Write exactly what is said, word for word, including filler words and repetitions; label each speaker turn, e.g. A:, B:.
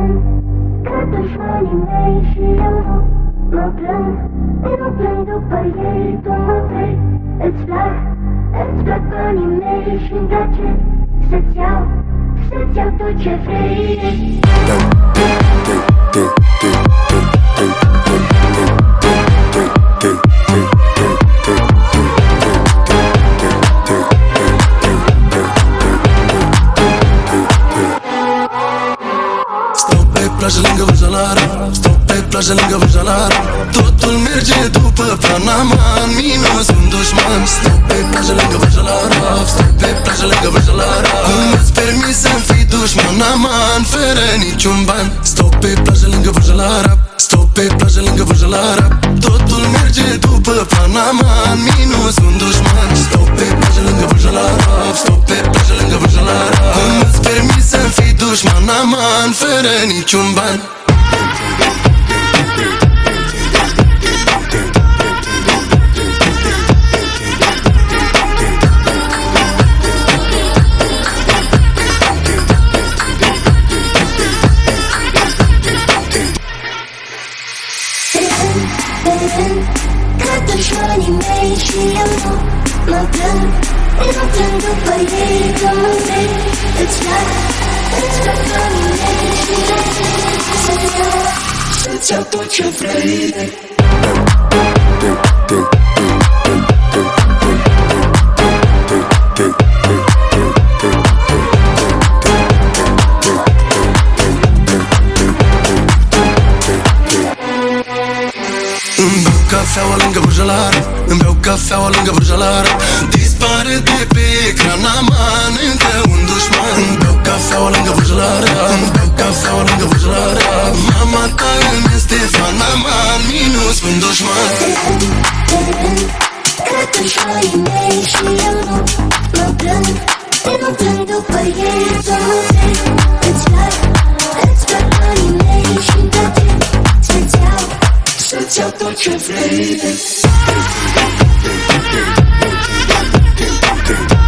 A: plâng că dușmanii mei și eu nu mă plâng. Nu plâng după ei, tu mă vrei. Îți plac, îți plac banii mei și-mi place să-ți iau, să-ți iau tot ce vrei.
B: Stau pe plajă lângă Vârjalara, stau pe plajă lângă Vârjalara. Totul merge după Panaman, minus un dușman. Stau pe plajă lângă Vârjalara, stau pe plajă lângă Vârjalara. Cum îți permis să-mi fii dușman, aman, fără niciun ban. Stau pe plajă lângă Vârjalara, stau pe plajă lângă Vârjalara. Totul merge după Panaman, minus un dușman. Stau pe plajă lângă Vârjalara, stau pe plajă lângă Vârjalara. Cum îți permis să-mi fii dușman, aman, fără niciun ban.
A: Că dușmanii mei și eu nu mă plâng. Nu plâng după ei, tu mă vrei. Îți plac, îți plac banii mei și-mi place să-ți iau, să-ți iau tot ce vrei.
B: Îmi beau cafeaua lângă Vârjalara, îmi beau cafeaua lângă Vârjalara. Dispare de pe ecran, aman, încă un dușman. Îmi beau cafeaua lângă Vârjalara, îmi beau cafeaua lângă Vârjalara. Mama ta îmi este fan, aman, minus un dușman.
A: Că dușmanii mei și eu nu mă plâng. Nu plâng după ei, tu mă vrei. Îți plac, îți plac banii mei și-mi place să-ți iau, să-ți iau tot ce vrei.